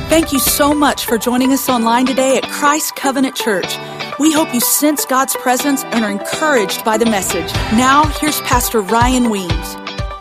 Thank you so much for joining us online today at Christ Covenant Church. We hope you sense God's presence and are encouraged by the message. Now, here's Pastor Ryan Weems.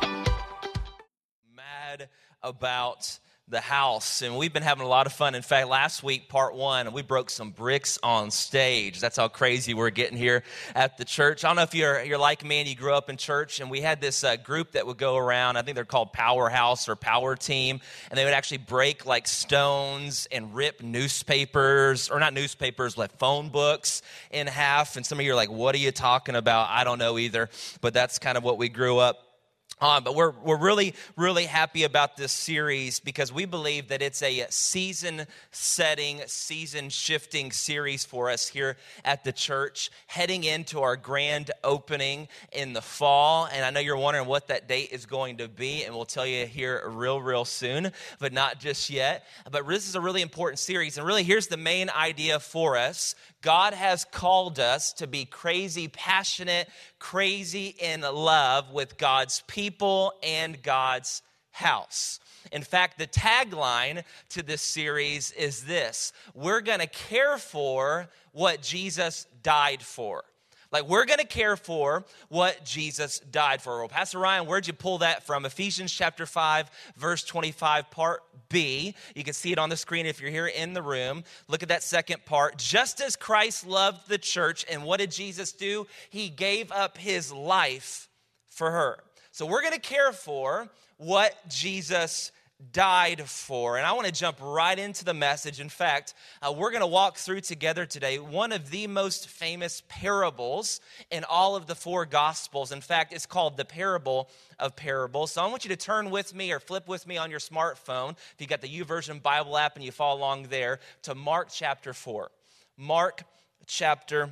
Mad about the house, and we've been having a lot of fun. In fact, last week, part one, we broke some bricks on stage. That's how crazy we're getting here at the church. I don't know if you're like me and you grew up in church, and we had this group that would go around. I think they're called Powerhouse or Power Team, and they would actually break like stones and rip newspapers, or not newspapers, like phone books in half. And some of you are like, what are you talking about? I don't know either, but that's kind of what we grew up on. But we're really, really happy about this series because we believe that it's a season-setting, season-shifting series for us here at the church, heading into our grand opening in the fall. And I know you're wondering what that date is going to be, and we'll tell you here real soon, but not just yet. But this is a really important series, and really here's the main idea for us. God has called us to be crazy passionate, crazy in love with God's people and God's house. In fact, the tagline to this series is this: we're going to care for what Jesus died for. Like, we're going to care for what Jesus died for. Well, Pastor Ryan, where'd you pull that from? Ephesians chapter 5, verse 25, part B. You can see it on the screen if you're here in the room. Look at that second part. Just as Christ loved the church, and what did Jesus do? He gave up his life for her. So we're going to care for what Jesus died for. And I want to jump right into the message. In fact, we're going to walk through together today one of the most famous parables in all of the four Gospels. In fact, it's called the Parable of Parables. So I want you to turn with me or flip with me on your smartphone, if you got the YouVersion Bible app and you follow along there, to Mark chapter 4. Mark chapter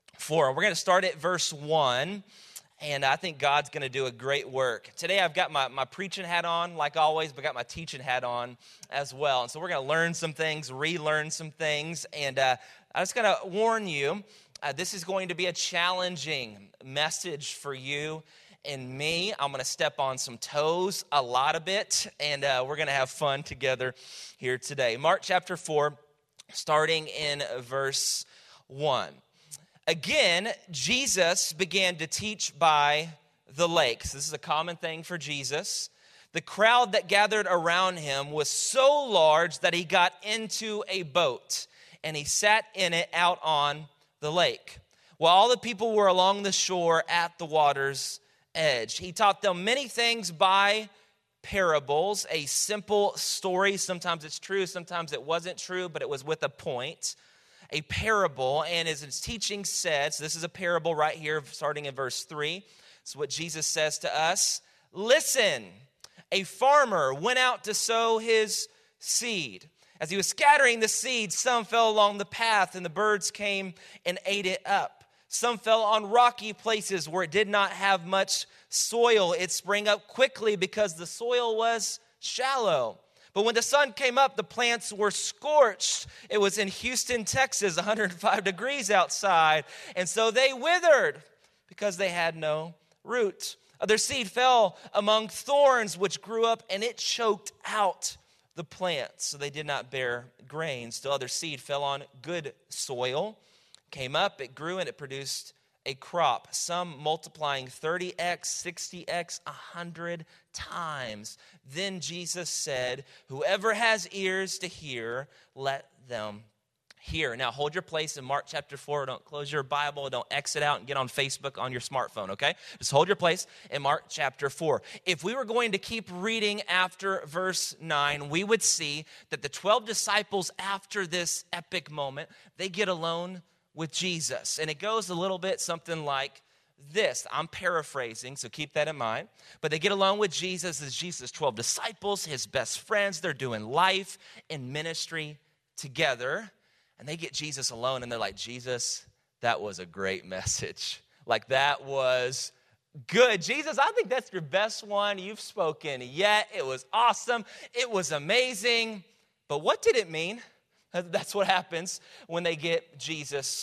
4. We're going to start at verse 1. And I think God's going to do a great work. Today I've got my preaching hat on, like always, but got my teaching hat on as well. And so we're going to learn some things, relearn some things. And I'm just going to warn you, this is going to be a challenging message for you and me. I'm going to step on some toes a lot of it, and we're going to have fun together here today. Mark chapter 4, starting in verse 1. Again, Jesus began to teach by the lakes. This is a common thing for Jesus. The crowd that gathered around him was so large that he got into a boat, and he sat in it out on the lake, while all the people were along the shore at the water's edge. He taught them many things by parables, a simple story. Sometimes it's true, sometimes it wasn't true, but it was with a point. A parable, and as his teaching said, so this is a parable right here, starting in verse 3. It's what Jesus says to us. Listen, a farmer went out to sow his seed. As he was scattering the seed, some fell along the path, and the birds came and ate it up. Some fell on rocky places where it did not have much soil. It sprang up quickly because the soil was shallow. But when the sun came up, the plants were scorched. It was in Houston, Texas, 105 degrees outside. And so they withered because they had no root. Other seed fell among thorns, which grew up, and it choked out the plants, so they did not bear grain. Still other seed fell on good soil, came up, it grew, and it produced a crop, some multiplying 30x, 60x, 100 times. Then Jesus said, whoever has ears to hear, let them hear. Now hold your place in Mark chapter 4. Don't close your Bible. Don't exit out and get on Facebook on your smartphone, okay? Just hold your place in Mark chapter 4. If we were going to keep reading after verse 9, we would see that the 12 disciples after this epic moment, they get alone with Jesus. And it goes a little bit something like this. I'm paraphrasing, so keep that in mind. But they get along with Jesus as Jesus' 12 disciples, his best friends. They're doing life and ministry together. And they get Jesus alone, and they're like, Jesus, that was a great message. Like, that was good. Jesus, I think that's your best one you've spoken yet. It was awesome. It was amazing. But what did it mean? That's what happens when they get Jesus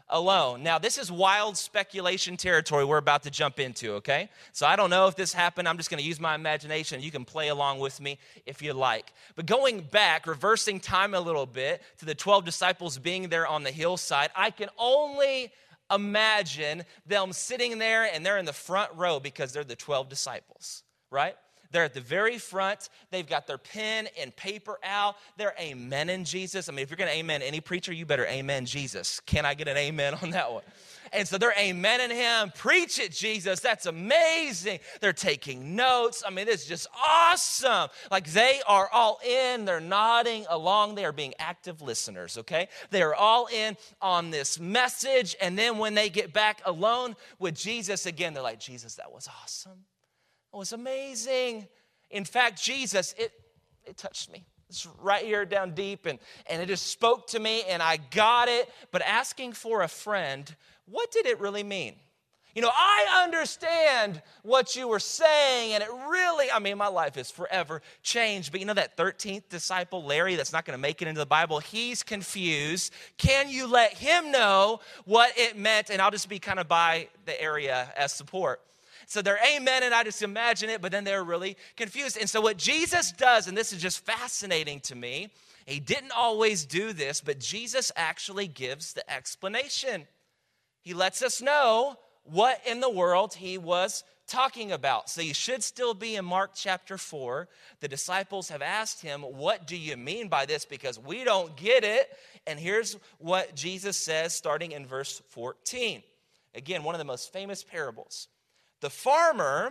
alone. Now, this is wild speculation territory we're about to jump into, okay? So I don't know if this happened. I'm just going to use my imagination. You can play along with me if you like. But going back, reversing time a little bit to the 12 disciples being there on the hillside, I can only imagine them sitting there, and they're in the front row because they're the 12 disciples, right? They're at the very front. They've got their pen and paper out. They're amening Jesus. I mean, if you're going to amen any preacher, you better amen Jesus. Can I get an amen on that one? And so they're amening him. Preach it, Jesus. That's amazing. They're taking notes. I mean, this is just awesome. Like, they are all in. They're nodding along. They are being active listeners, okay? They are all in on this message. And then when they get back alone with Jesus again, they're like, Jesus, that was awesome. It was amazing. In fact, Jesus, it touched me. It's right here down deep, and it just spoke to me, and I got it. But asking for a friend, what did it really mean? You know, I understand what you were saying, and it really, I mean, my life is forever changed. But you know that 13th disciple, Larry, that's not going to make it into the Bible? He's confused. Can you let him know what it meant? And I'll just be kind of by the area as support. So they're amen, and I just imagine it, but then they're really confused. And so what Jesus does, and this is just fascinating to me, he didn't always do this, but Jesus actually gives the explanation. He lets us know what in the world he was talking about. So you should still be in Mark chapter 4. The disciples have asked him, what do you mean by this? Because we don't get it. And here's what Jesus says starting in verse 14. Again, one of the most famous parables. The farmer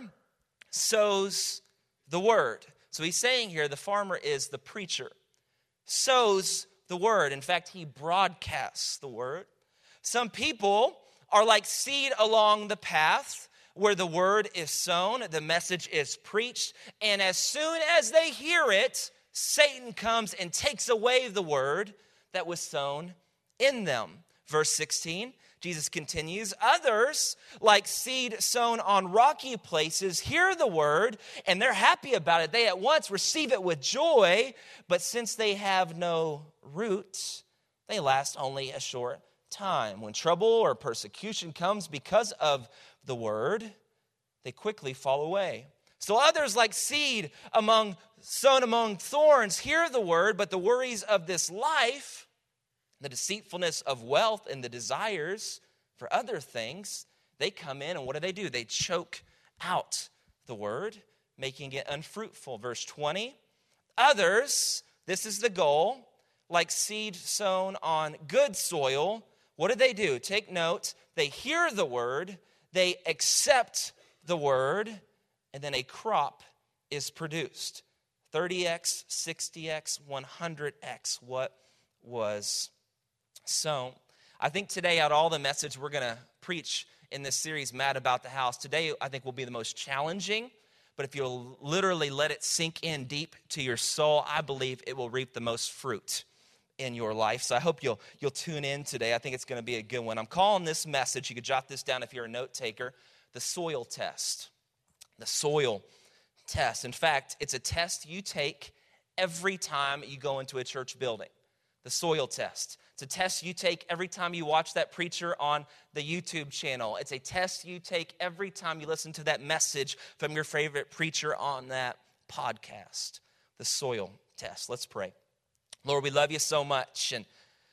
sows the word. So he's saying here the farmer is the preacher. Sows the word. In fact, he broadcasts the word. Some people are like seed along the path where the word is sown, the message is preached, and as soon as they hear it, Satan comes and takes away the word that was sown in them. Verse 16. Jesus continues, others, like seed sown on rocky places, hear the word, and they're happy about it. They at once receive it with joy, but since they have no root, they last only a short time. When trouble or persecution comes because of the word, they quickly fall away. So others, like seed sown among thorns, hear the word, but the worries of this life, the deceitfulness of wealth and the desires for other things, they come in and what do? They choke out the word, making it unfruitful. Verse 20, others, this is the goal, like seed sown on good soil, what do? Take note, they hear the word, they accept the word, and then a crop is produced. 30x, 60x, 100x, what was sown. I think today, out of all the message we're going to preach in this series, Mad About the House, today I think will be the most challenging. But if you'll literally let it sink in deep to your soul, I believe it will reap the most fruit in your life. So I hope you'll tune in today. I think it's going to be a good one. I'm calling this message, you could jot this down if you're a note taker, the soil test. The soil test. In fact, it's a test you take every time you go into a church building. The soil test. It's a test you take every time you watch that preacher on the YouTube channel. It's a test you take every time you listen to that message from your favorite preacher on that podcast. The soil test. Let's pray. Lord, we love you so much, and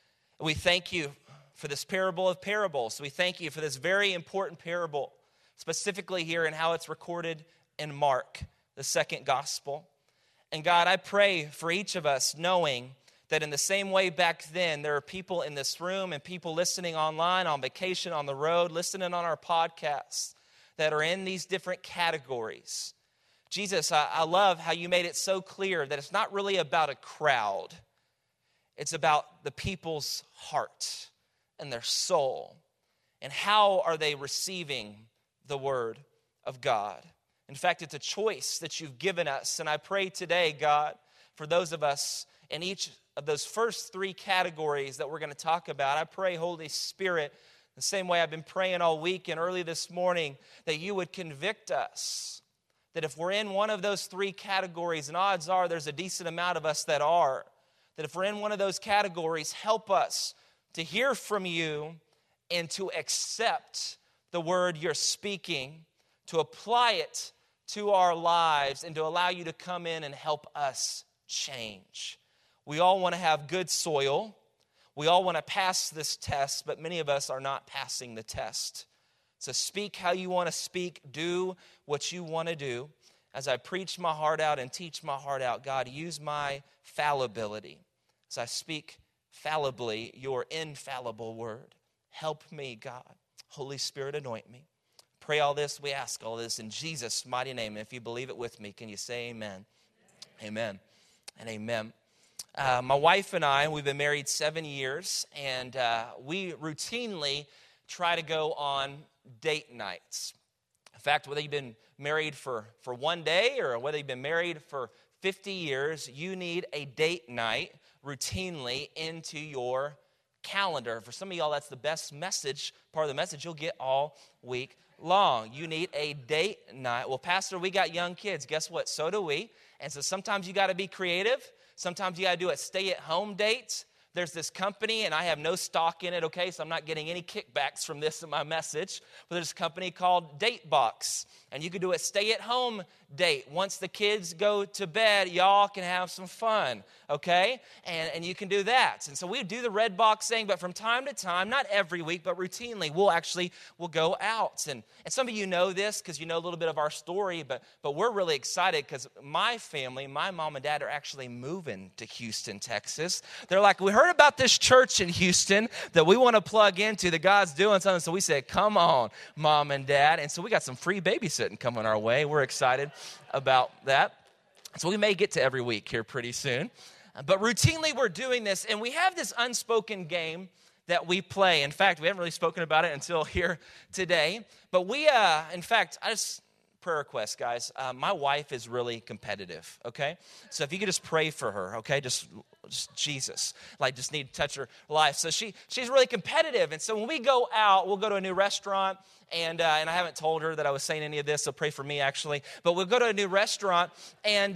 we thank you for this parable of parables. We thank you for this very important parable, specifically here in how it's recorded in Mark, the second gospel. And God, I pray for each of us knowing that in the same way back then, there are people in this room and people listening online, on vacation, on the road, listening on our podcasts that are in these different categories. Jesus, I love how you made it so clear that it's not really about a crowd. It's about the people's heart and their soul. And how are they receiving the word of God? In fact, it's a choice that you've given us. And I pray today, God, for those of us in each of those first three categories that we're going to talk about, I pray, Holy Spirit, the same way I've been praying all week and early this morning, that you would convict us. That if we're in one of those three categories, and odds are there's a decent amount of us that are, that if we're in one of those categories, help us to hear from you and to accept the word you're speaking, to apply it to our lives, and to allow you to come in and help us change. We all want to have good soil. We all want to pass this test, but many of us are not passing the test. So speak how you want to speak. Do what you want to do. As I preach my heart out and teach my heart out, God, use my fallibility. As I speak fallibly your infallible word. Help me, God. Holy Spirit, anoint me. Pray all this. We ask all this in Jesus' mighty name. And if you believe it with me, can you say amen? Amen and amen. My wife and I, we've been married 7 years, and we routinely try to go on date nights. In fact, whether you've been married for one day or whether you've been married for 50 years, you need a date night routinely into your calendar. For some of y'all, that's the best message, part of the message you'll get all week long. You need a date night. Well, Pastor, we got young kids. Guess what? So do we. And so sometimes you got to be creative. Sometimes you got to do a stay-at-home date. There's this company, and I have no stock in it, okay, so I'm not getting any kickbacks from this in my message. But there's a company called DateBox, and you can do a stay-at-home date. Once the kids go to bed, y'all can have some fun, okay? And you can do that. And so we do the red box thing, but from time to time, not every week, but routinely, we'll go out. And some of you know this because you know a little bit of our story, but we're really excited because my family, my mom and dad are actually moving to Houston, Texas. They're like, we heard about this church in Houston that we want to plug into, that God's doing something. So we said, come on, Mom and Dad. And so we got some free babysitting coming our way. We're excited about that. So we may get to every week here pretty soon. But routinely we're doing this, and we have this unspoken game that we play. In fact, we haven't really spoken about it until here today. But prayer request, guys. My wife is really competitive, okay? So if you could just pray for her, okay? Just Jesus. Just need to touch her life. So she's really competitive. And so when we go out, we'll go to a new restaurant. And I haven't told her that I was saying any of this, so pray for me, actually. But we'll go to a new restaurant, and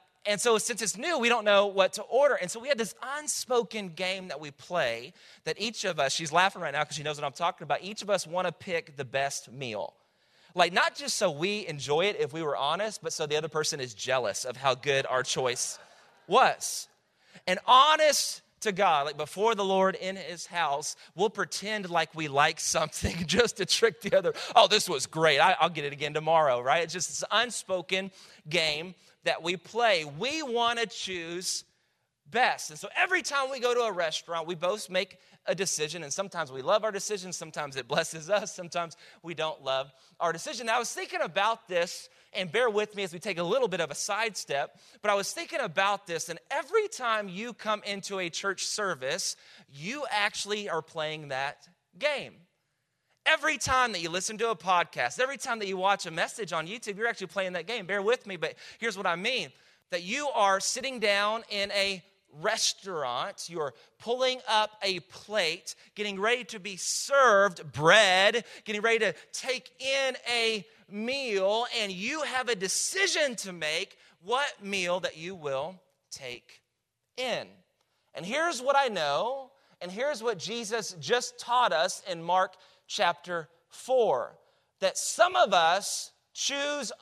so since it's new, we don't know what to order. And so we have this unspoken game that we play that each of us, she's laughing right now because she knows what I'm talking about, each of us want to pick the best meal. Not just so we enjoy it if we were honest, but so the other person is jealous of how good our choice was. And honest to God, before the Lord in his house, we'll pretend like we like something just to trick the other. Oh, this was great. I'll get it again tomorrow, right? It's just this unspoken game that we play. We want to choose best. And so every time we go to a restaurant, we both make a decision, and sometimes we love our decision, sometimes it blesses us, sometimes we don't love our decision. Now, I was thinking about this, and bear with me as we take a little bit of a sidestep, but I was thinking about this, and every time you come into a church service, you actually are playing that game. Every time that you listen to a podcast, every time that you watch a message on YouTube, you're actually playing that game. Bear with me, but here's what I mean. That you are sitting down in a restaurant, you're pulling up a plate, getting ready to be served bread, getting ready to take in a meal, and you have a decision to make what meal that you will take in. And here's what I know, and here's what Jesus just taught us in Mark chapter 4, that some of us choose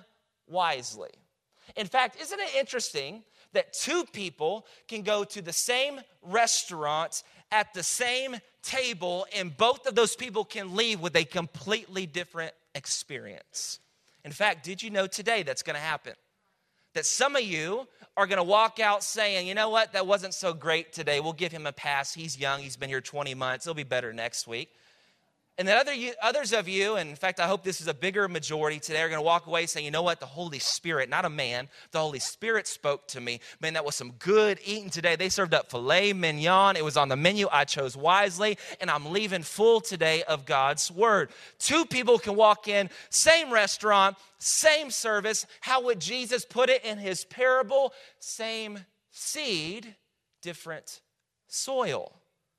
unwisely. In fact, isn't it interesting that two people can go to the same restaurant at the same table, and both of those people can leave with a completely different experience? In fact, did you know today that's going to happen? That some of you are going to walk out saying, you know what, that wasn't so great today. We'll give him a pass. He's young. He's been here 20 months. It'll be better next week. And then others of you, and in fact, I hope this is a bigger majority today, are going to walk away saying, you know what, the Holy Spirit, not a man, the Holy Spirit spoke to me. Man, that was some good eating today. They served up filet mignon. It was on the menu. I chose wisely, and I'm leaving full today of God's word. Two people can walk in, same restaurant, same service. How would Jesus put it in his parable? Same seed, different soil.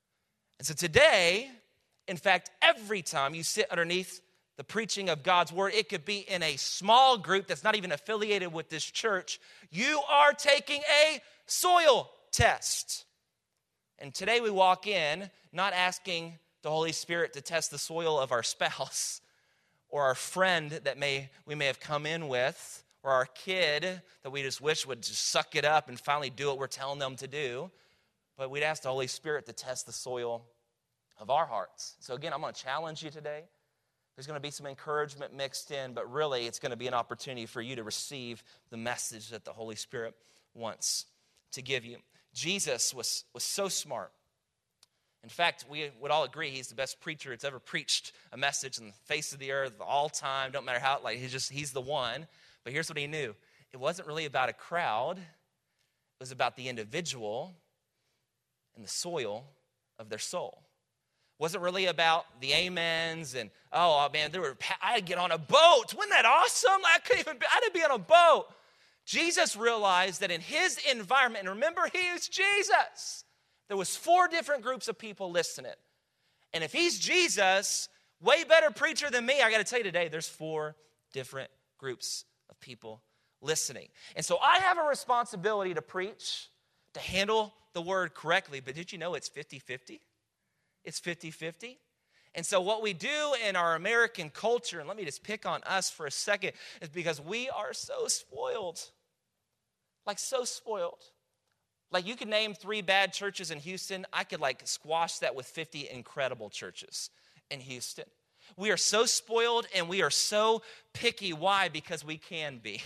And so today, in fact, every time you sit underneath the preaching of God's word, it could be in a small group that's not even affiliated with this church, you are taking a soil test. And today we walk in not asking the Holy Spirit to test the soil of our spouse or our friend that we may have come in with, or our kid that we just wish would just suck it up and finally do what we're telling them to do. But we'd ask the Holy Spirit to test the soil of our hearts. So again, I'm going to challenge you today. There's going to be some encouragement mixed in, but really it's going to be an opportunity for you to receive the message that the Holy Spirit wants to give you. Jesus was so smart. In fact, we would all agree he's the best preacher that's ever preached a message on the face of the earth all time. Don't matter how, he's the one. But here's what he knew. It wasn't really about a crowd. It was about the individual and the soil of their soul. It wasn't really about the amens and, oh man, I had to get on a boat. Wasn't that awesome? I had to be on a boat. Jesus realized that in his environment, and remember, he is Jesus. There was 4 different groups of people listening. And if he's Jesus, way better preacher than me, I got to tell you today, there's 4 different groups of people listening. And so I have a responsibility to preach, to handle the word correctly. But did you know it's 50-50? It's 50-50. And so what we do in our American culture, and let me just pick on us for a second, is because we are so spoiled. Like so spoiled. Like you could name 3 bad churches in Houston. I could squash that with 50 incredible churches in Houston. We are so spoiled and we are so picky. Why? Because we can be.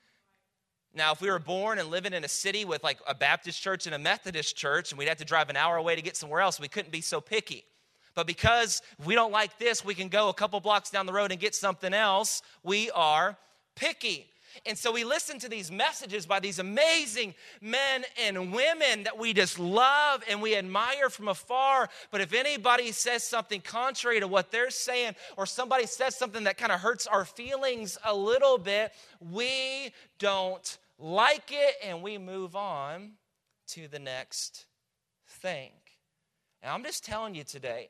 Now, if we were born and living in a city with a Baptist church and a Methodist church and we'd have to drive an hour away to get somewhere else, we couldn't be so picky. But because we don't like this, we can go a couple blocks down the road and get something else. We are picky. And so we listen to these messages by these amazing men and women that we just love and we admire from afar. But if anybody says something contrary to what they're saying, or somebody says something that kind of hurts our feelings a little bit, we don't like it and we move on to the next thing. And I'm just telling you today,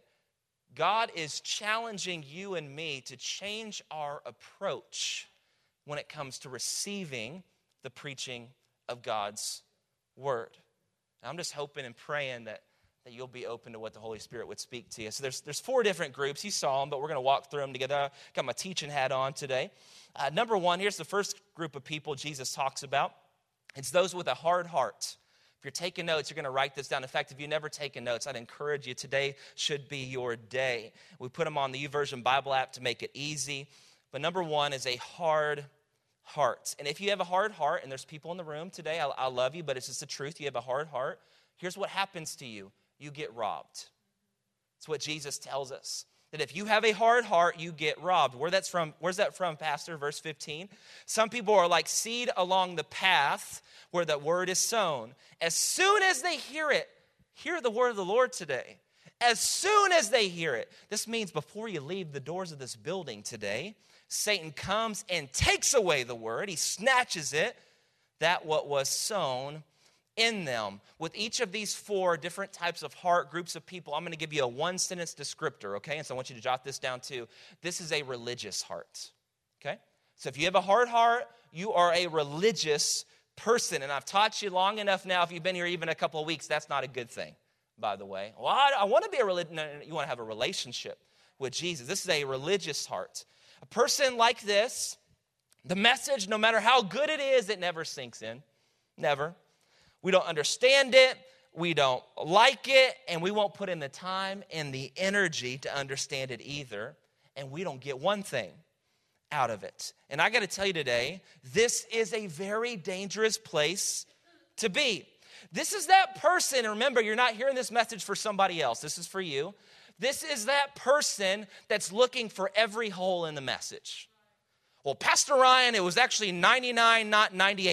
God is challenging you and me to change our approach when it comes to receiving the preaching of God's word. And I'm just hoping and praying that you'll be open to what the Holy Spirit would speak to you. So there's 4 different groups. You saw them, but we're going to walk through them together. I got my teaching hat on today. Number 1, here's the first group of people Jesus talks about. It's those with a hard heart. If you're taking notes, you're going to write this down. In fact, if you've never taken notes, I'd encourage you. Today should be your day. We put them on the YouVersion Bible app to make it easy. But number 1 is a hard heart. And if you have a hard heart, and there's people in the room today, I love you, but it's just the truth. You have a hard heart. Here's what happens to you. You get robbed. That's what Jesus tells us. That if you have a hard heart, you get robbed. Where's that from, Pastor? Verse 15. Some people are like seed along the path where the word is sown. As soon as they hear it, hear the word of the Lord today. As soon as they hear it. This means before you leave the doors of this building today, Satan comes and takes away the word. He snatches it, that what was sown in them. With each of these 4 different types of heart groups of people, I'm going to give you a 1-sentence descriptor, okay? And so I want you to jot this down too. This is a religious heart, okay? So if you have a hard heart, you are a religious person. And I've taught you long enough now, if you've been here even a couple of weeks, that's not a good thing, by the way. Well, I want to be a religious, no, you want to have a relationship with Jesus. This is a religious heart. A person like this, the message, no matter how good it is, it never sinks in. Never. We don't understand it, we don't like it, and we won't put in the time and the energy to understand it either, and we don't get one thing out of it. And I got to tell you today, this is a very dangerous place to be. This is that person, and remember, you're not hearing this message for somebody else. This is for you. This is that person that's looking for every hole in the message. Well, Pastor Ryan, it was actually 99, not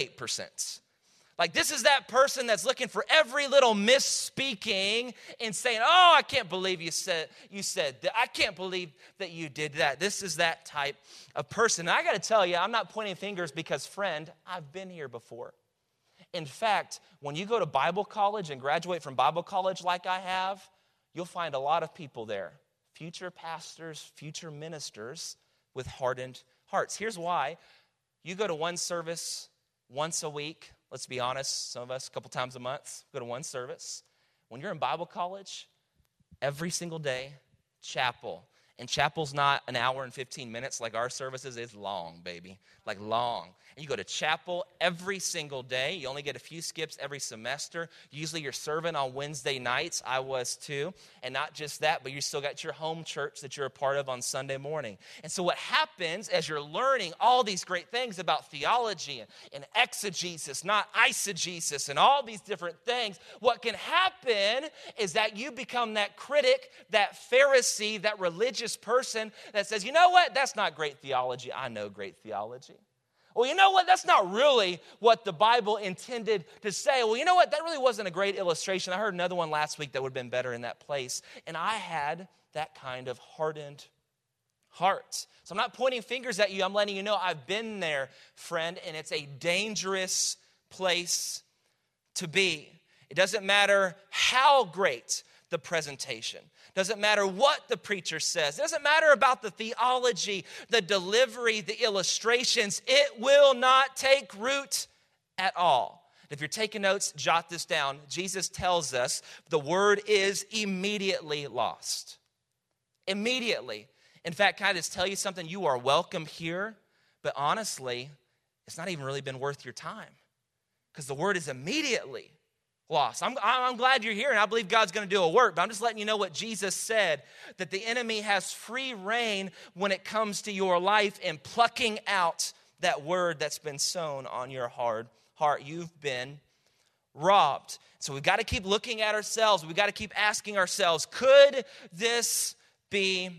98%. This is that person that's looking for every little misspeaking and saying, oh, I can't believe you said that. I can't believe that you did that. This is that type of person. And I got to tell you, I'm not pointing fingers because, friend, I've been here before. In fact, when you go to Bible college and graduate from Bible college like I have, you'll find a lot of people there, future pastors, future ministers with hardened hearts. Here's why. You go to one service once a week. Let's be honest, some of us a couple times a month go to one service. When you're in Bible college, every single day, chapel. And chapel's not an hour and 15 minutes like our services. It's long, baby, like long. And you go to chapel every single day. You only get a few skips every semester. Usually you're serving on Wednesday nights. I was too. And not just that, but you still got your home church that you're a part of on Sunday morning. And so what happens as you're learning all these great things about theology and exegesis, not eisegesis, and all these different things, what can happen is that you become that critic, that Pharisee, that religious person that says, you know what, that's not great theology. I know great theology. Well, you know what? That's not really what the Bible intended to say. Well, you know what? That really wasn't a great illustration. I heard another one last week that would have been better in that place. And I had that kind of hardened heart. So I'm not pointing fingers at you. I'm letting you know I've been there, friend, and it's a dangerous place to be. It doesn't matter how great the presentation. Doesn't matter what the preacher says. Doesn't matter about the theology, the delivery, the illustrations. It will not take root at all. If you're taking notes, jot this down. Jesus tells us the word is immediately lost. Immediately. In fact, can I just tell you something? You are welcome here, but honestly, it's not even really been worth your time because the word is immediately lost. I'm glad you're here, and I believe God's going to do a work, but I'm just letting you know what Jesus said, that the enemy has free reign when it comes to your life and plucking out that word that's been sown on your hard heart. You've been robbed. So we've got to keep looking at ourselves. We've got to keep asking ourselves, could this be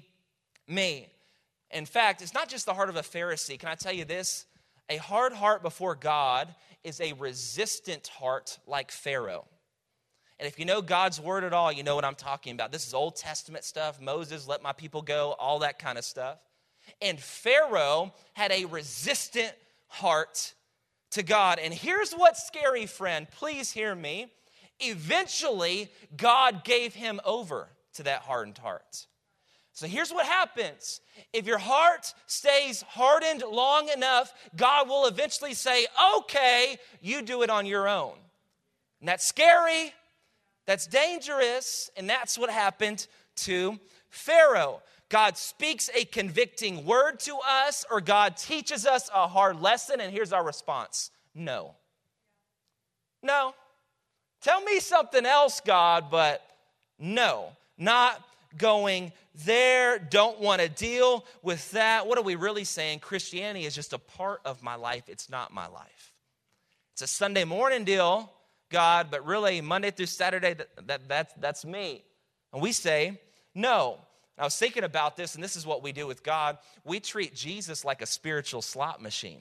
me? In fact, it's not just the heart of a Pharisee. Can I tell you this? A hard heart before God is a resistant heart like Pharaoh. And if you know God's word at all, you know what I'm talking about. This is Old Testament stuff. Moses, let my people go, all that kind of stuff. And Pharaoh had a resistant heart to God. And here's what's scary, friend. Please hear me. Eventually, God gave him over to that hardened heart. So here's what happens. If your heart stays hardened long enough, God will eventually say, okay, you do it on your own. And that's scary, that's dangerous, and that's what happened to Pharaoh. God speaks a convicting word to us, or God teaches us a hard lesson, and here's our response. No. No. Tell me something else, God, but no. Not going there, don't want to deal with that. What are we really saying? Christianity is just a part of my life. It's not my life. It's a Sunday morning deal, God, but really Monday through Saturday, that's me. And we say, no. I was thinking about this, and this is what we do with God. We treat Jesus like a spiritual slot machine.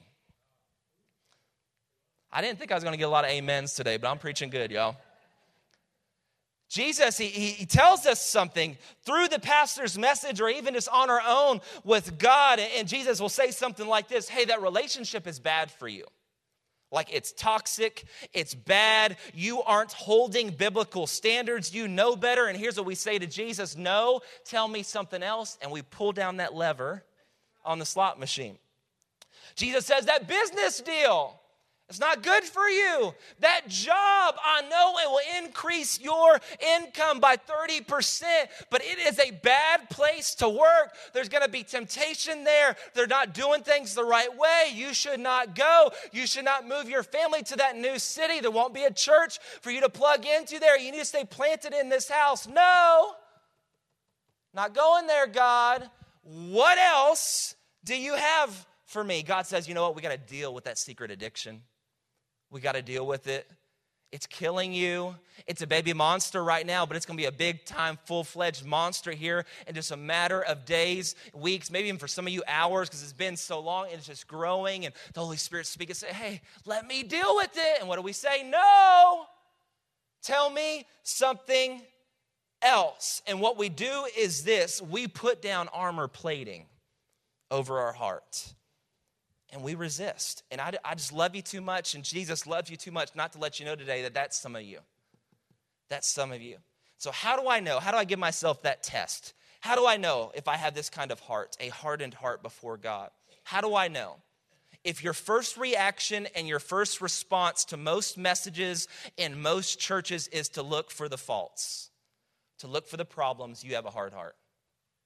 I didn't think I was going to get a lot of amens today, but I'm preaching good, y'all. Jesus, he tells us something through the pastor's message or even just on our own with God. And Jesus will say something like this, hey, that relationship is bad for you. Like it's toxic, it's bad, you aren't holding biblical standards, you know better. And here's what we say to Jesus, no, tell me something else. And we pull down that lever on the slot machine. Jesus says that business deal, it's not good for you. That job, I know it will increase your income by 30%, but it is a bad place to work. There's going to be temptation there. They're not doing things the right way. You should not go. You should not move your family to that new city. There won't be a church for you to plug into there. You need to stay planted in this house. No, not going there, God. What else do you have for me? God says, you know what? We got to deal with that secret addiction. We got to deal with it. It's killing you. It's a baby monster right now, but it's going to be a big-time, full-fledged monster here in just a matter of days, weeks, maybe even for some of you hours because it's been so long and it's just growing. And the Holy Spirit speaks and say, hey, let me deal with it. And what do we say? No. Tell me something else. And what we do is this. We put down armor plating over our heart. And we resist. And I just love you too much, and Jesus loves you too much not to let you know today that that's some of you. That's some of you. So how do I know? How do I give myself that test? How do I know if I have this kind of heart, a hardened heart before God? How do I know? If your first reaction and your first response to most messages in most churches is to look for the faults, to look for the problems, you have a hard heart.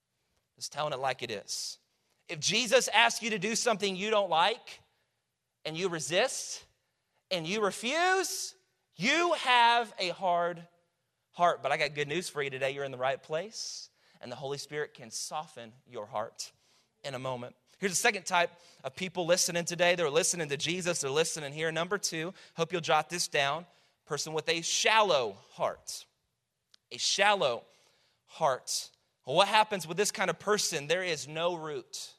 Just telling it like it is. If Jesus asks you to do something you don't like, and you resist, and you refuse, you have a hard heart. But I got good news for you today. You're in the right place, and the Holy Spirit can soften your heart in a moment. Here's the second type of people listening today. They're listening to Jesus. They're listening here. Number 2, hope you'll jot this down. Person with a shallow heart. A shallow heart. Well, what happens with this kind of person? There is no root.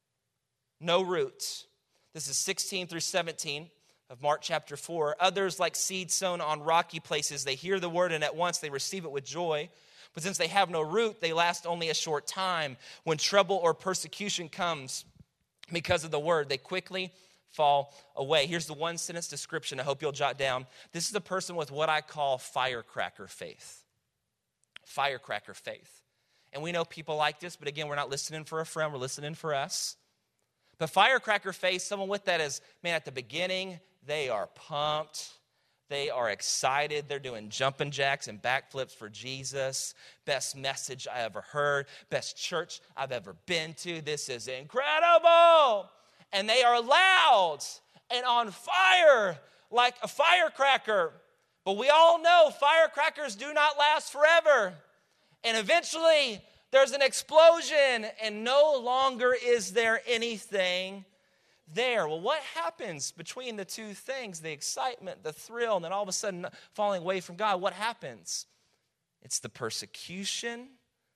No root. This is 16 through 17 of Mark chapter 4. Others, like seed sown on rocky places, they hear the word and at once they receive it with joy. But since they have no root, they last only a short time. When trouble or persecution comes because of the word, they quickly fall away. Here's the one sentence description I hope you'll jot down. This is a person with what I call firecracker faith. Firecracker faith. And we know people like this, but again, we're not listening for a friend, we're listening for us. But firecracker faith, someone with that is, man, at the beginning, they are pumped. They are excited. They're doing jumping jacks and backflips for Jesus. Best message I ever heard. Best church I've ever been to. This is incredible. And they are loud and on fire like a firecracker. But we all know firecrackers do not last forever. And eventually there's an explosion and no longer is there anything there. Well, what happens between the two things, the excitement, the thrill, and then all of a sudden falling away from God? What happens? It's the persecution.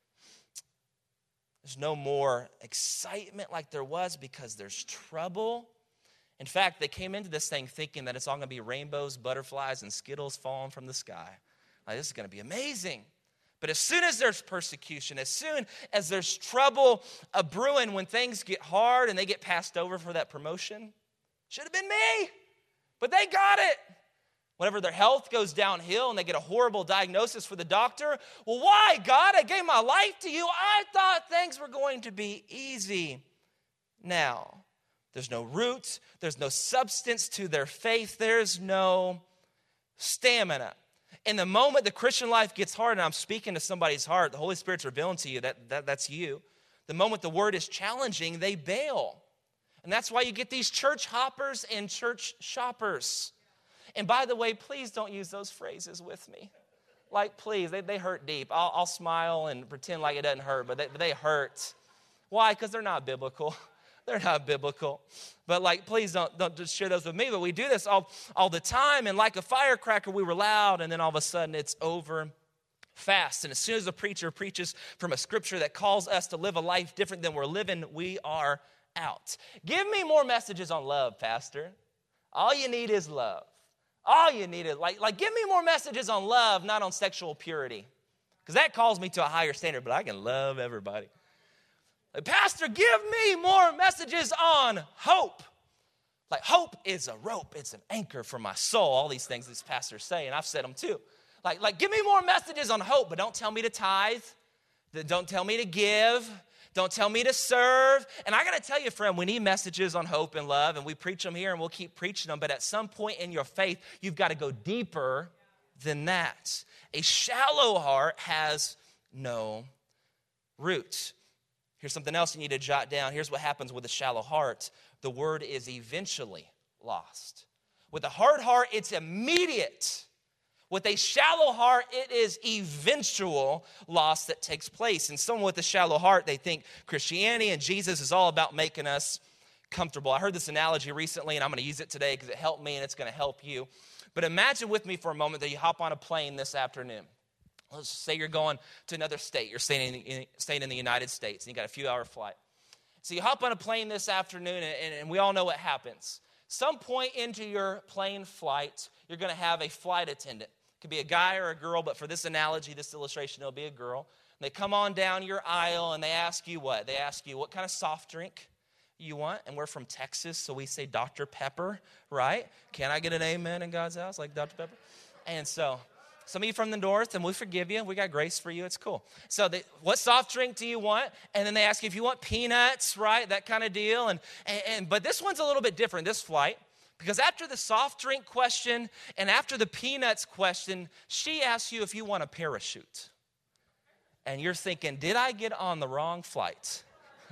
There's no more excitement like there was because there's trouble. In fact, they came into this thing thinking that it's all going to be rainbows, butterflies, and Skittles falling from the sky. Like, this is going to be amazing. But as soon as there's persecution, as soon as there's trouble brewing, when things get hard and they get passed over for that promotion, should have been me, but they got it. Whenever their health goes downhill and they get a horrible diagnosis for the doctor, well, why, God? I gave my life to you. I thought things were going to be easy. Now, there's no root. There's no substance to their faith. There's no stamina. In the moment the Christian life gets hard, and I'm speaking to somebody's heart, the Holy Spirit's revealing to you that's you. The moment the word is challenging, they bail. And that's why you get these church hoppers and church shoppers. And by the way, please don't use those phrases with me. Like, please, they hurt deep. I'll smile and pretend like it doesn't hurt, but they hurt. Why? Because they're not biblical. They're not biblical. But like, please don't just share those with me. But we do this all the time. And like a firecracker, we were loud. And then all of a sudden it's over fast. And as soon as a preacher preaches from a scripture that calls us to live a life different than we're living, we are out. Give me more messages on love, Pastor. All you need is love. All you need is, like give me more messages on love, not on sexual purity. Because that calls me to a higher standard, but I can love everybody. Pastor, give me more messages on hope. Like, hope is a rope. It's an anchor for my soul. All these things these pastors say, and I've said them too. Like, give me more messages on hope, but don't tell me to tithe. Don't tell me to give. Don't tell me to serve. And I got to tell you, friend, we need messages on hope and love, and we preach them here, and we'll keep preaching them. But at some point in your faith, you've got to go deeper than that. A shallow heart has no root. Here's something else you need to jot down. Here's what happens with a shallow heart. The word is eventually lost. With a hard heart, it's immediate. With a shallow heart, it is eventual loss that takes place. And someone with a shallow heart, they think Christianity and Jesus is all about making us comfortable. I heard this analogy recently, and I'm going to use it today because it helped me and it's going to help you. But imagine with me for a moment that you hop on a plane this afternoon. Let's say you're going to another state. You're staying in the United States, and you got a few-hour flight. So you hop on a plane this afternoon, and we all know what happens. Some point into your plane flight, you're going to have a flight attendant. It could be a guy or a girl, but for this analogy, this illustration, it'll be a girl. And they come on down your aisle, and they ask you what? They ask you what kind of soft drink you want. And we're from Texas, so we say Dr. Pepper, right? Can I get an amen in God's house, like Dr. Pepper? And so some of you from the north, and we forgive you. We got grace for you. It's cool. So what soft drink do you want? And then they ask you if you want peanuts, right? That kind of deal. But this one's a little bit different, this flight, because after the soft drink question and after the peanuts question, she asks you if you want a parachute. and you're thinking, did I get on the wrong flight?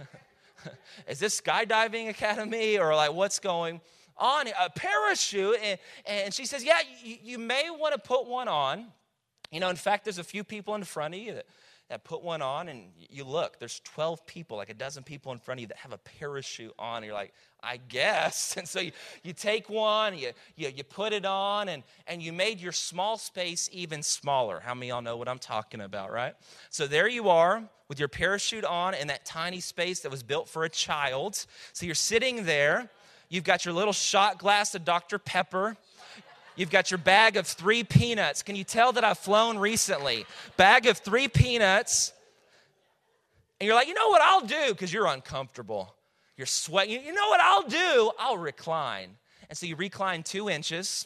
Is this skydiving academy or like what's going on? A parachute. And she says, yeah, you may want to put one on. In fact, there's a few people in front of you that put one on, and you look, there's 12 people, like a dozen people in front of you that have a parachute on. And you're like, I guess. And so you take one, you put it on, and you made your small space even smaller. How many of y'all know what I'm talking about, right? So there you are with your parachute on in that tiny space that was built for a child. So you're sitting there. You've got your little shot glass of Dr. Pepper. You've got your bag of 3 peanuts. Can you tell that I've flown recently? Bag of 3 peanuts. And you're like, you know what I'll do? Because you're uncomfortable. You're sweating. You know what I'll do? I'll recline. And so you recline 2 inches.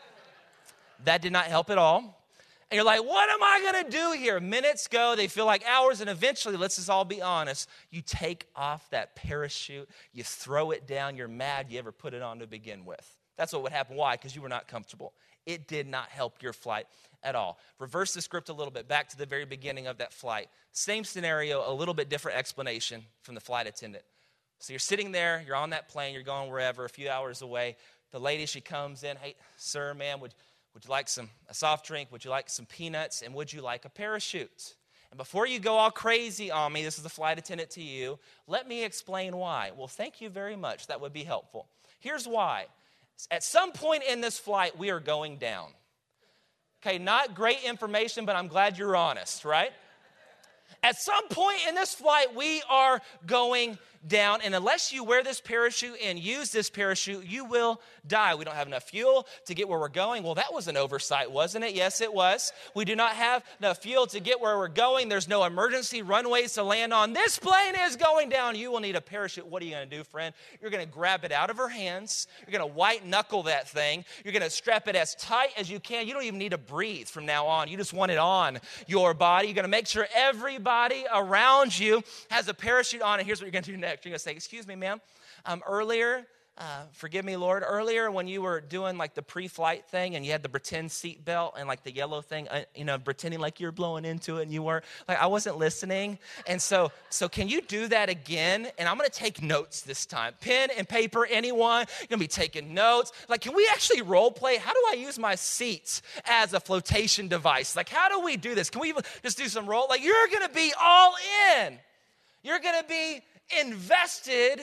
That did not help at all. And you're like, what am I going to do here? Minutes go. They feel like hours. And eventually, let's just all be honest, you take off that parachute. You throw it down. You're mad you ever put it on to begin with. That's what would happen. Why? Because you were not comfortable. It did not help your flight at all. Reverse the script a little bit, back to the very beginning of that flight. Same scenario, a little bit different explanation from the flight attendant. So you're sitting there, you're on that plane, you're going wherever, a few hours away. The lady, she comes in, hey, sir, ma'am, would you like a soft drink? Would you like some peanuts? And would you like a parachute? And before you go all crazy on me, this is the flight attendant to you, let me explain why. Well, thank you very much. That would be helpful. Here's why. At some point in this flight, we are going down. Okay, not great information, but I'm glad you're honest, right? At some point in this flight, we are going down, and unless you wear this parachute and use this parachute, you will die. We don't have enough fuel to get where we're going. Well, that was an oversight, wasn't it? Yes, it was. We do not have enough fuel to get where we're going. There's no emergency runways to land on. This plane is going down. You will need a parachute. What are you going to do, friend? You're going to grab it out of her hands. You're going to white knuckle that thing. You're going to strap it as tight as you can. You don't even need to breathe from now on. You just want it on your body. You're going to make sure everybody around you has a parachute on. And here's what you're going to do next. You're going to say, excuse me, ma'am, earlier, forgive me, Lord, earlier when you were doing like the pre-flight thing and you had the pretend seat belt and like the yellow thing, pretending like you're blowing into it and you weren't, like I wasn't listening. And so can you do that again? And I'm going to take notes this time. Pen and paper, anyone? You're going to be taking notes. Like, can we actually role play? How do I use my seats as a flotation device? Like, how do we do this? Can we just do some role? Like, you're going to be all in. You're going to be invested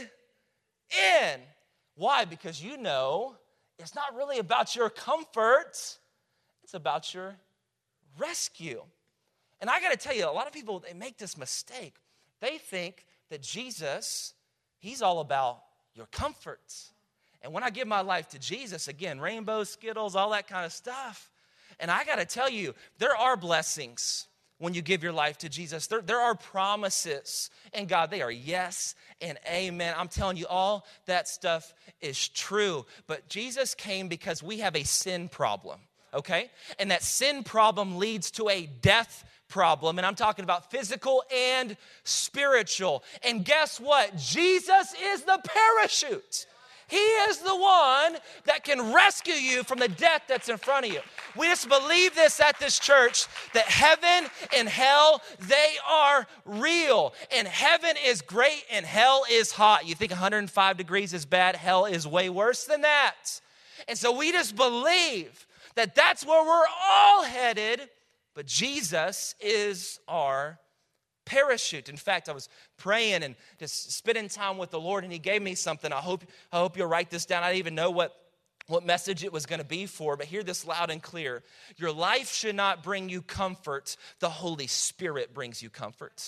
in. Why? Because you know it's not really about your comfort. It's about your rescue. And I got to tell you, a lot of people, they make this mistake. They think that Jesus, he's all about your comforts. And when I give my life to Jesus, again, rainbows, Skittles, all that kind of stuff. And I got to tell you, there are blessings when you give your life to Jesus. There are promises in God. They are yes and amen. I'm telling you, all that stuff is true. But Jesus came because we have a sin problem, okay? And that sin problem leads to a death problem. And I'm talking about physical and spiritual. And guess what? Jesus is the parachute. He is the one that can rescue you from the death that's in front of you. We just believe this at this church, that heaven and hell, they are real. And heaven is great and hell is hot. You think 105 degrees is bad? Hell is way worse than that. And so we just believe that that's where we're all headed, but Jesus is our parachute. In fact, I was praying and just spending time with the Lord, and he gave me something. I hope you'll write this down. I didn't even know what message it was going to be for, but hear this loud and clear. Your life should not bring you comfort. The Holy Spirit brings you comfort.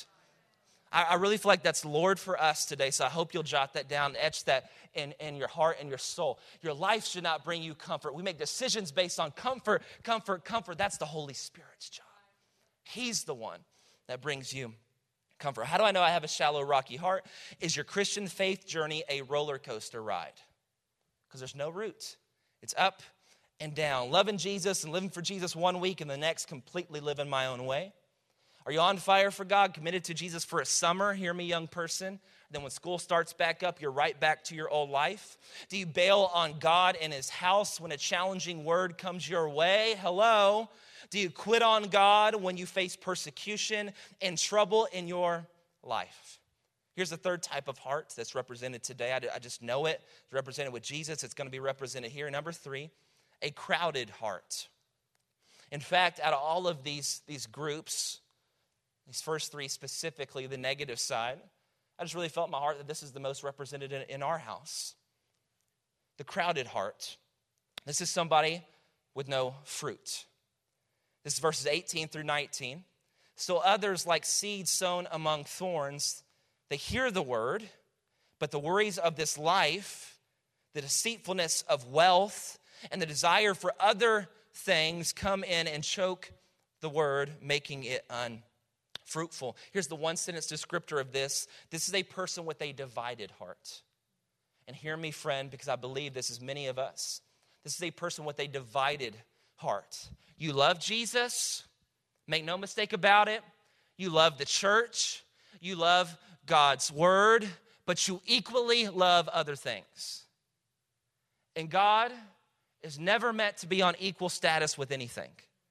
I really feel like that's Lord for us today, so I hope you'll jot that down, etch that in your heart and your soul. Your life should not bring you comfort. We make decisions based on comfort. That's the Holy Spirit's job. He's the one that brings you comfort. How do I know I have a shallow, rocky heart? Is your Christian faith journey a roller coaster ride? Because there's no route. It's up and down. Loving Jesus and living for Jesus one week and the next completely living my own way. Are you on fire for God, committed to Jesus for a summer? Hear me, young person. Then when school starts back up, you're right back to your old life. Do you bail on God and his house when a challenging word comes your way? Hello. Do you quit on God when you face persecution and trouble in your life? Here's the third type of heart that's represented today. I just know it. It's represented with Jesus. It's going to be represented here. Number 3, a crowded heart. In fact, out of all of these groups, these first 3 specifically, the negative side, I just really felt in my heart that this is the most represented in our house. The crowded heart. This is somebody with no fruit. This is verses 18 through 19. Still others, like seeds sown among thorns, they hear the word, but the worries of this life, the deceitfulness of wealth, and the desire for other things come in and choke the word, making it unfruitful. Here's the one sentence descriptor of this. This is a person with a divided heart. And hear me, friend, because I believe this is many of us. This is a person with a divided heart. You love Jesus, make no mistake about it. You love the church. You love God's word, but you equally love other things. And God is never meant to be on equal status with anything.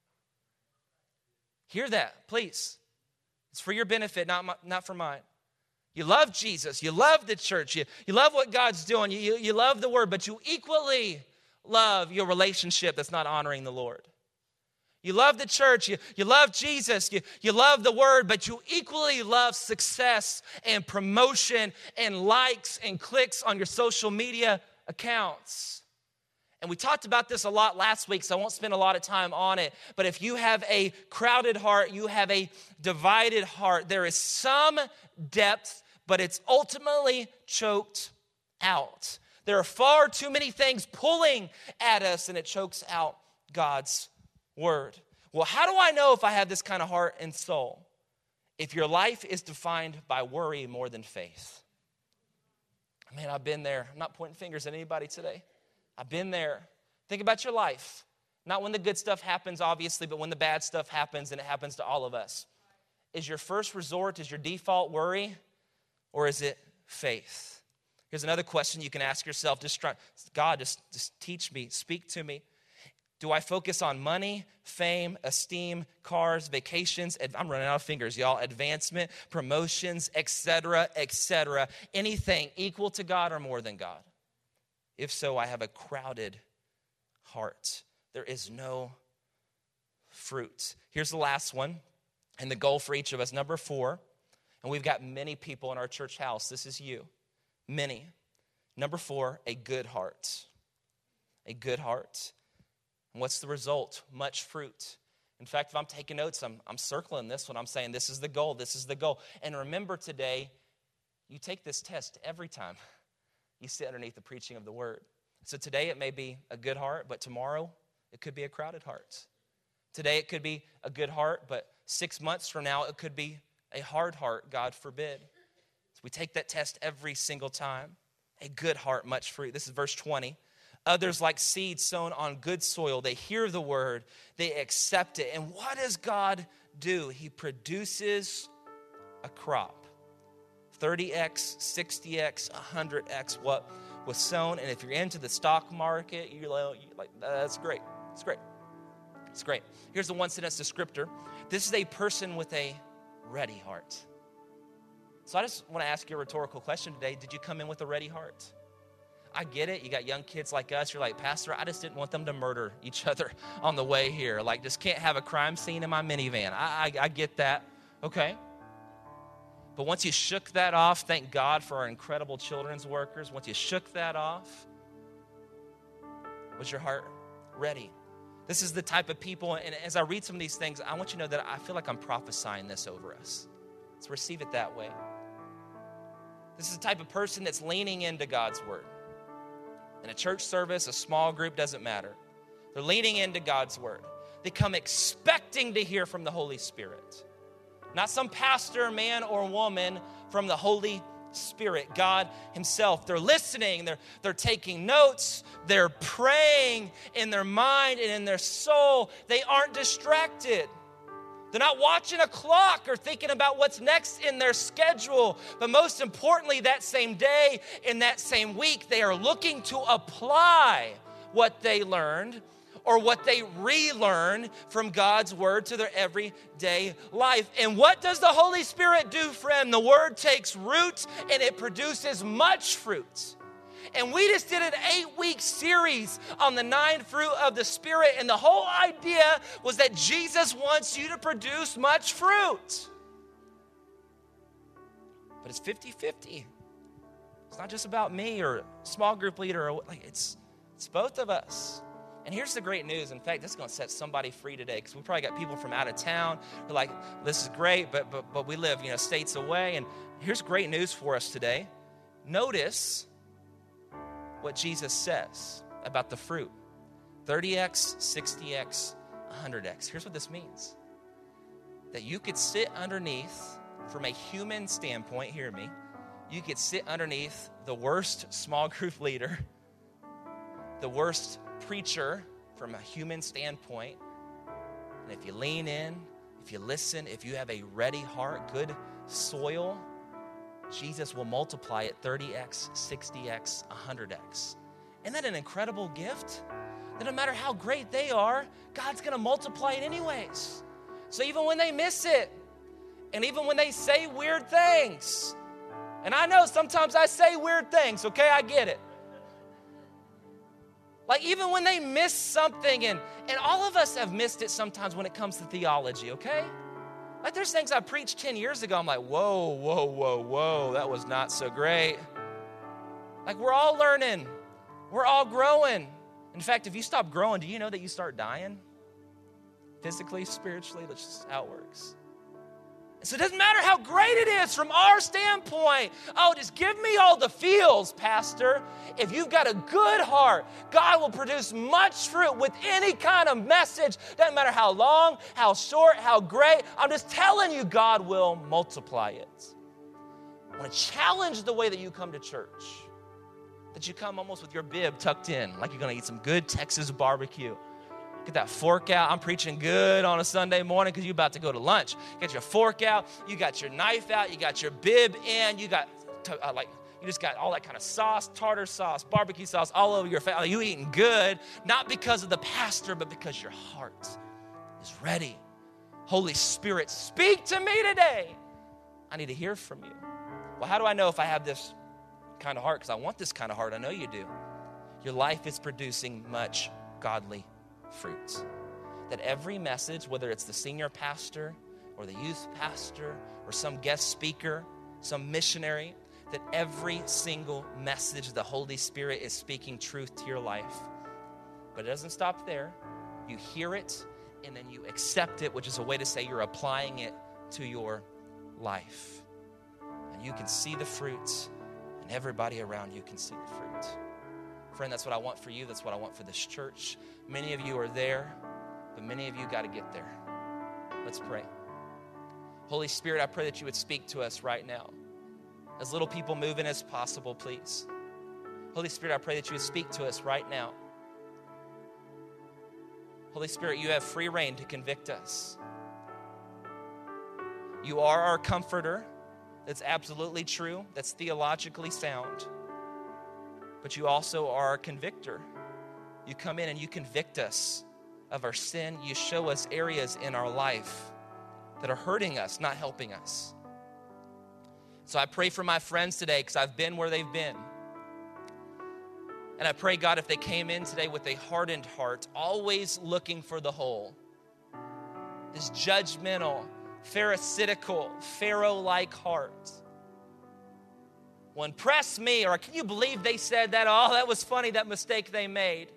Hear that, please. It's for your benefit, not for mine. You love Jesus. You love the church. You love what God's doing. You love the word, but you equally love your relationship that's not honoring the Lord. You love the church. You love Jesus. You love the word, but you equally love success and promotion and likes and clicks on your social media accounts. And we talked about this a lot last week, so I won't spend a lot of time on it. But if you have a crowded heart, you have a divided heart, there is some depth, but it's ultimately choked out. There are far too many things pulling at us, and it chokes out God's word. Well, how do I know if I have this kind of heart and soul? If your life is defined by worry more than faith. Man, I've been there. I'm not pointing fingers at anybody today. I've been there. Think about your life. Not when the good stuff happens, obviously, but when the bad stuff happens, and it happens to all of us. Is your first resort, is your default worry, or is it faith? Here's another question you can ask yourself. God, just teach me, speak to me. Do I focus on money, fame, esteem, cars, vacations? I'm running out of fingers, y'all. Advancement, promotions, etc., etc. Anything equal to God or more than God? If so, I have a crowded heart. There is no fruit. Here's the last one, and the goal for each of us. Number 4, and we've got many people in our church house. This is you. Many. Number 4, a good heart. A good heart. And what's the result? Much fruit. In fact, if I'm taking notes, I'm circling this one. I'm saying this is the goal. This is the goal. And remember today, you take this test every time you sit underneath the preaching of the word. So today it may be a good heart, but tomorrow it could be a crowded heart. Today it could be a good heart, but 6 months from now it could be a hard heart, God forbid. So we take that test every single time. A good heart, much fruit. This is verse 20. Others like seeds sown on good soil. They hear the word, they accept it. And what does God do? He produces a crop. 30x, 60x, 100x what was sown. And if you're into the stock market, you're like, that's great. It's great. It's great. Here's the one sentence descriptor. This is a person with a ready heart. So I just want to ask you a rhetorical question today. Did you come in with a ready heart? I get it. You got young kids like us. You're like, Pastor, I just didn't want them to murder each other on the way here. Like, just can't have a crime scene in my minivan. I get that. Okay. But once you shook that off, thank God for our incredible children's workers. Once you shook that off, was your heart ready? This is the type of people, and as I read some of these things, I want you to know that I feel like I'm prophesying this over us. Let's receive it that way. This is the type of person that's leaning into God's word. In a church service, a small group, doesn't matter. They're leaning into God's word. They come expecting to hear from the Holy Spirit. Not some pastor, man or woman, from the Holy Spirit, God himself. They're listening, they're taking notes, they're praying in their mind and in their soul. They aren't distracted. They're not watching a clock or thinking about what's next in their schedule. But most importantly, that same day, in that same week, they are looking to apply what they learned or what they relearn from God's word to their everyday life. And what does the Holy Spirit do, friend? The word takes root and it produces much fruit. And we just did an 8-week series on the 9 fruit of the Spirit. And the whole idea was that Jesus wants you to produce much fruit. But it's 50-50. It's not just about me or small group leader. It's both of us. And here's the great news. In fact, this is going to set somebody free today, because we probably got people from out of town who are like, this is great, but we live, states away. And here's great news for us today. Notice what Jesus says about the fruit. 30x, 60x, 100x. Here's what this means. That you could sit underneath, from a human standpoint, hear me, you could sit underneath the worst small group leader, the worst preacher from a human standpoint. And if you lean in, if you listen, if you have a ready heart, good soil, Jesus will multiply it 30x, 60x, 100x. Isn't that an incredible gift? That no matter how great they are, God's going to multiply it anyways. So even when they miss it, and even when they say weird things, and I know sometimes I say weird things, okay, I get it. Like even when they miss something, and all of us have missed it sometimes when it comes to theology, okay? Like there's things I preached 10 years ago, I'm like, whoa, that was not so great. Like we're all learning. We're all growing. In fact, if you stop growing, do you know that you start dying? Physically, spiritually, that's just how it works. So it doesn't matter how great it is from our standpoint. Oh, just give me all the feels, Pastor. If you've got a good heart, God will produce much fruit with any kind of message. Doesn't matter how long, how short, how great. I'm just telling you, God will multiply it. I want to challenge the way that you come to church. That you come almost with your bib tucked in, like you're going to eat some good Texas barbecue. Get that fork out. I'm preaching good on a Sunday morning because you're about to go to lunch. Get your fork out. You got your knife out. You got your bib in. You got you just got all that kind of sauce, tartar sauce, barbecue sauce all over your face. You eating good, not because of the pastor, but because your heart is ready. Holy Spirit, speak to me today. I need to hear from you. Well, how do I know if I have this kind of heart? Because I want this kind of heart. I know you do. Your life is producing much godly fruit. That every message, whether it's the senior pastor or the youth pastor or some guest speaker, some missionary, that every single message the Holy Spirit is speaking truth to your life. But it doesn't stop there. You hear it and then you accept it, which is a way to say you're applying it to your life. And you can see the fruit, and everybody around you can see the fruit. Friend, that's what I want for you. That's what I want for this church. Many of you are there, but many of you got to get there. Let's pray. Holy Spirit, I pray that you would speak to us right now. As little people move in as possible, please. Holy Spirit, I pray that you would speak to us right now. Holy Spirit, you have free reign to convict us. You are our comforter. That's absolutely true. That's theologically sound. But you also are our convictor. You come in and you convict us of our sin. You show us areas in our life that are hurting us, not helping us. So I pray for my friends today, because I've been where they've been. And I pray, God, if they came in today with a hardened heart, always looking for the hole, this judgmental, pharisaical, Pharaoh-like heart. Well, impress me, or can you believe they said that? Oh, that was funny, that mistake they made.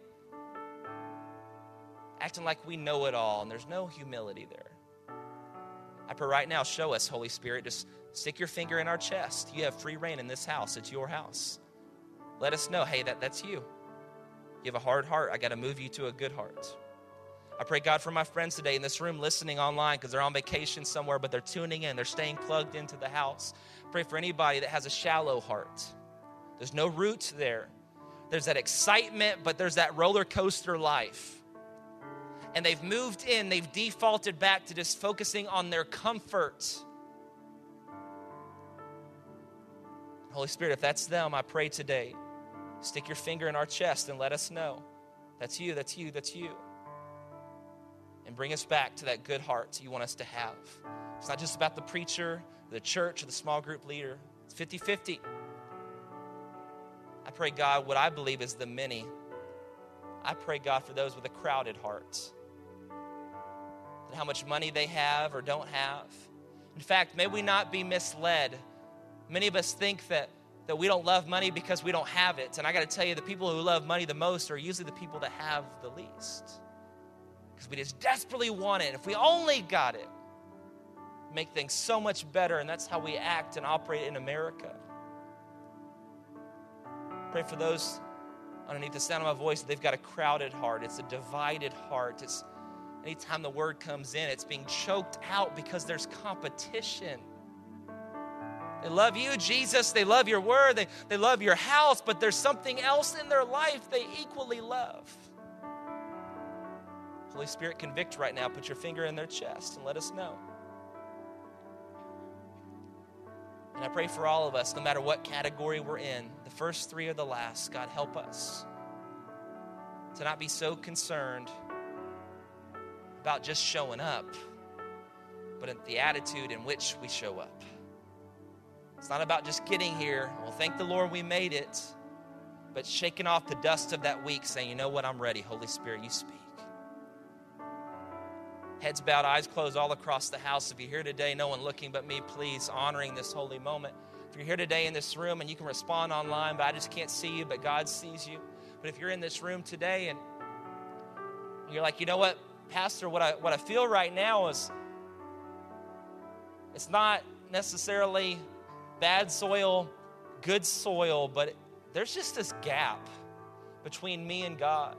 Acting like we know it all, and there's no humility there. I pray right now, show us, Holy Spirit, just stick your finger in our chest. You have free reign in this house. It's your house. Let us know, hey, that's you. You have a hard heart. I got to move you to a good heart. I pray, God, for my friends today in this room listening online because they're on vacation somewhere, but they're tuning in. They're staying plugged into the house. Pray for anybody that has a shallow heart. There's no roots there. There's that excitement, but there's that roller coaster life. And they've moved in. They've defaulted back to just focusing on their comfort. Holy Spirit, if that's them, I pray today, stick your finger in our chest and let us know. That's you, that's you, that's you. and bring us back to that good heart you want us to have. It's not just about the preacher, the church, or the small group leader. It's 50-50. I pray, God, what I believe is the many. I pray, God, for those with a crowded heart. And how much money they have or don't have. In fact, may we not be misled. Many of us think that we don't love money because we don't have it. And I got to tell you, the people who love money the most are usually the people that have the least. Because we just desperately want it. If we only got it, make things so much better. And that's how we act and operate in America. Pray for those underneath the sound of my voice, they've got a crowded heart. It's a divided heart. It's anytime the word comes in, it's being choked out because there's competition. They love you, Jesus. They love your word. They love your house, but there's something else in their life they equally love. Holy Spirit, convict right now. Put your finger in their chest and let us know. And I pray for all of us, no matter what category we're in, the first three or the last, God, help us to not be so concerned about just showing up, but the attitude in which we show up. It's not about just getting here. Well, thank the Lord we made it, but shaking off the dust of that week, saying, you know what, I'm ready. Holy Spirit, you speak. Heads bowed, eyes closed all across the house. If you're here today, no one looking but me, please, honoring this holy moment. If you're here today in this room and you can respond online, but I just can't see you, but God sees you. But if you're in this room today and you're like, you know what, Pastor, what I feel right now is it's not necessarily bad soil, good soil, but there's just this gap between me and God.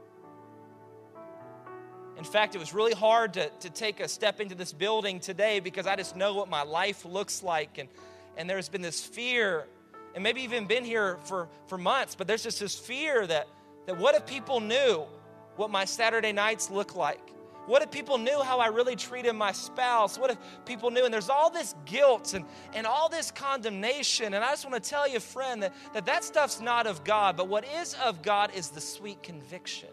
In fact, it was really hard to take a step into this building today because I just know what my life looks like. And there's been this fear, and maybe even been here for months, but there's just this fear that what if people knew what my Saturday nights look like? What if people knew how I really treated my spouse? What if people knew? And there's all this guilt and all this condemnation. And I just want to tell you, friend, that stuff's not of God. But what is of God is the sweet conviction.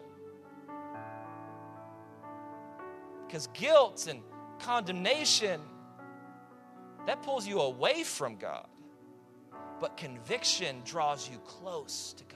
Because guilt and condemnation, that pulls you away from God. But conviction draws you close to God.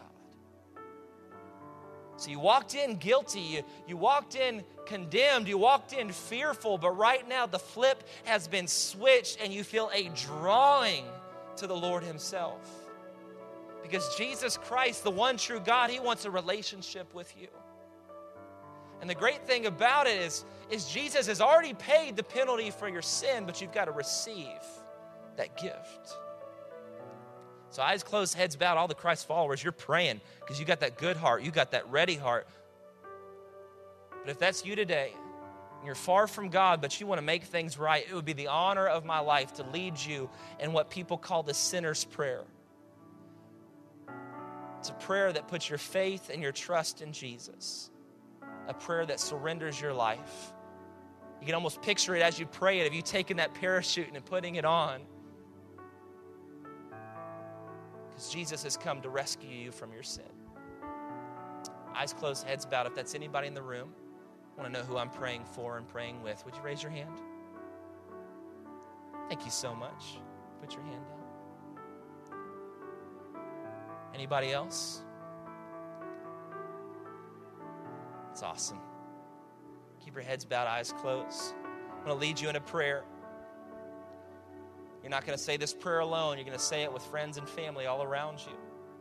So you walked in guilty, you walked in condemned, you walked in fearful, but right now the flip has been switched and you feel a drawing to the Lord himself. Because Jesus Christ, the one true God, he wants a relationship with you. And the great thing about it is Jesus has already paid the penalty for your sin, but you've got to receive that gift. So eyes closed, heads bowed, all the Christ followers, you're praying because you got that good heart, you got that ready heart. But if that's you today, and you're far from God, but you want to make things right, it would be the honor of my life to lead you in what people call the sinner's prayer. It's a prayer that puts your faith and your trust in Jesus. A prayer that surrenders your life. You can almost picture it as you pray it, of you taking that parachute and putting it on. Because Jesus has come to rescue you from your sin. Eyes closed, heads bowed. If that's anybody in the room, I want to know who I'm praying for and praying with. Would you raise your hand? Thank you so much. Put your hand down. Anybody else? It's awesome. Keep your heads bowed, eyes closed. I'm going to lead you in a prayer. You're not going to say this prayer alone. You're going to say it with friends and family all around you.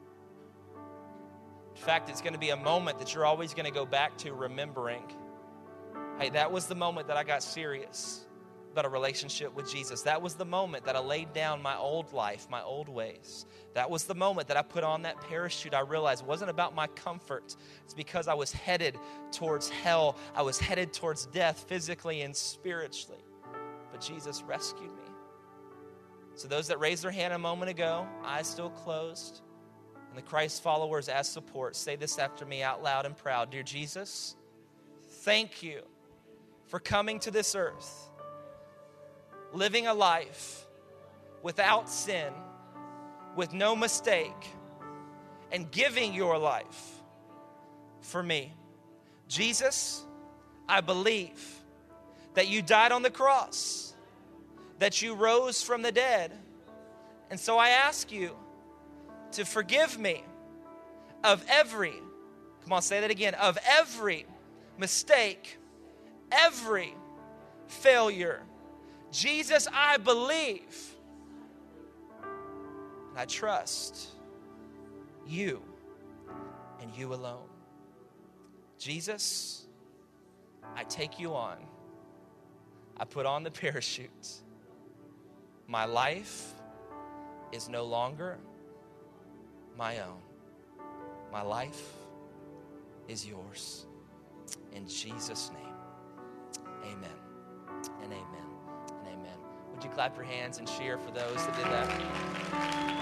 In fact, it's going to be a moment that you're always going to go back to remembering, hey, that was the moment that I got serious about a relationship with Jesus. That was the moment that I laid down my old life, my old ways. That was the moment that I put on that parachute. I realized it wasn't about my comfort. It's because I was headed towards hell. I was headed towards death physically and spiritually. But Jesus rescued me. So those that raised their hand a moment ago, eyes still closed, and the Christ followers as support, say this after me out loud and proud. Dear Jesus, thank you for coming to this earth, living a life without sin, with no mistake, and giving your life for me. Jesus, I believe that you died on the cross, that you rose from the dead. And so I ask you to forgive me of every, come on, say that again, of every mistake, every failure. Jesus, I believe and I trust you and you alone. Jesus, I take you on. I put on the parachute. My life is no longer my own. My life is yours. In Jesus' name, amen and amen and amen. Would you clap your hands and cheer for those that did that?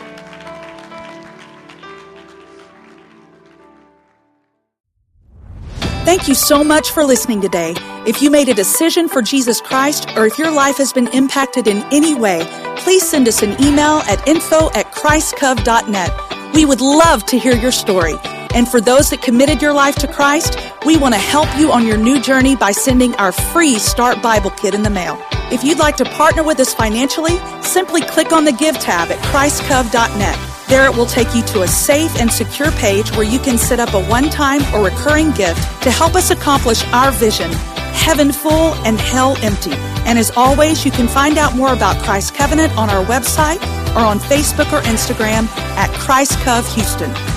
Thank you so much for listening today. If you made a decision for Jesus Christ, or if your life has been impacted in any way, please send us an email at info@christcov.net. We would love to hear your story. And for those that committed your life to Christ, we want to help you on your new journey by sending our free Start Bible Kit in the mail. If you'd like to partner with us financially, simply click on the Give tab at christcov.net. There it will take you to a safe and secure page where you can set up a one-time or recurring gift to help us accomplish our vision, heaven full and hell empty. And as always, you can find out more about Christ Covenant on our website or on Facebook or Instagram at Christ Cov Houston.